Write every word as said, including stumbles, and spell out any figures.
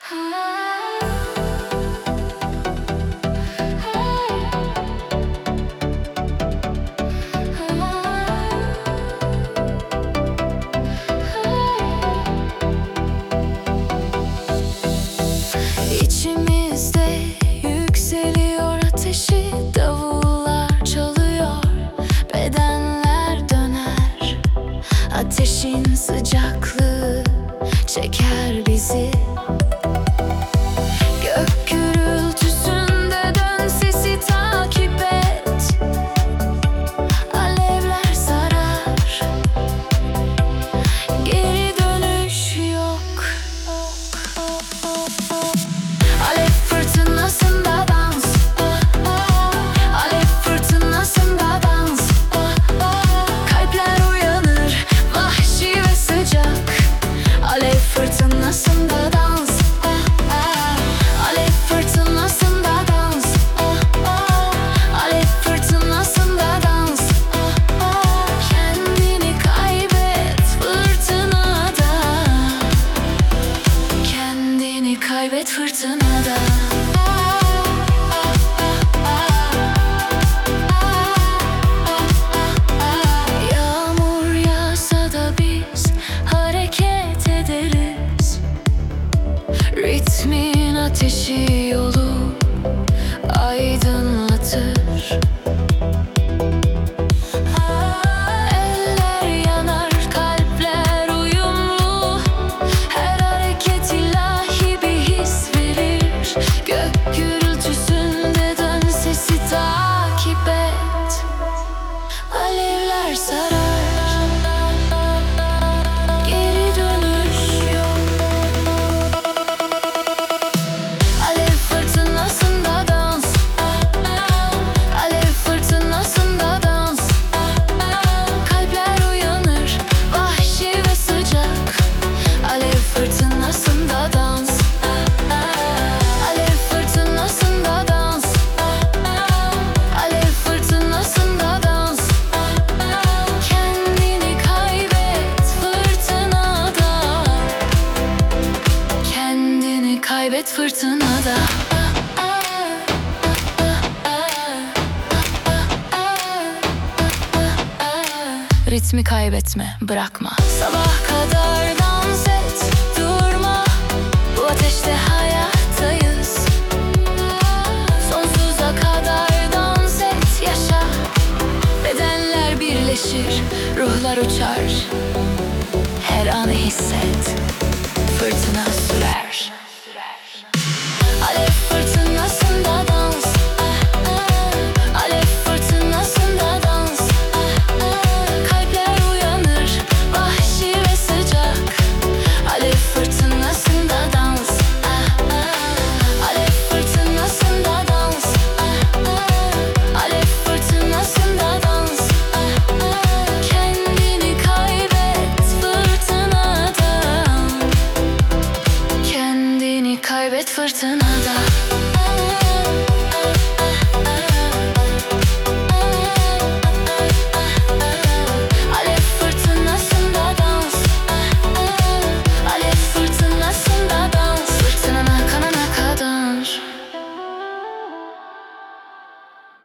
İçimizde yükseliyor ateşi, davullar çalıyor, bedenler döner. Ateşin sıcaklığı çeker bizi. Gök gürültüsünde dön, sesi takip et. Alevler sarar, geri dönüş yok. Alev fırtınasında dans, alev fırtınasında dans. Kalpler uyanır, vahşi ve sıcak. Alev fırtınasında dans, alev fırtınasında dans, alev fırtınasında dans. Kendini kaybet fırtınada, kendini kaybet fırtınada. Yağmur yağsa da biz hareket ederiz. Ritmin ateşi yolu aydınlatır. Eller yanar, kalpler uyumlu. Her hareket ilahi bir his verir. Gök gürültüsünde dön, sesi takip et. Alevler sarar, geri dönüş yok. Alev fırtınasında dans, alev fırtınasında dans. Kalpler uyanır, vahşi ve sıcak. Alev fırtınasında dans, alev fırtınasında dans, alev fırtınasında dans. Kendini kaybet fırtınada, kendini kaybet fırtınada. Ritmi kaybetme, bırakma. Sabah kadar dans et, durma. Bu ateşte hayattayız. Sonsuza kadar dans et, yaşa. Bedenler birleşir, ruhlar uçar. Her anı hisset, fırtına sürer. Alev fırtınasında dans, alev fırtınasında dans. Kalpler uyanır, vahşi ve sıcak. Alev fırtınasında dans, alev fırtınasında dans, alev fırtınasında dans. Kendini kaybet fırtınada, kendini kaybet fırtınada.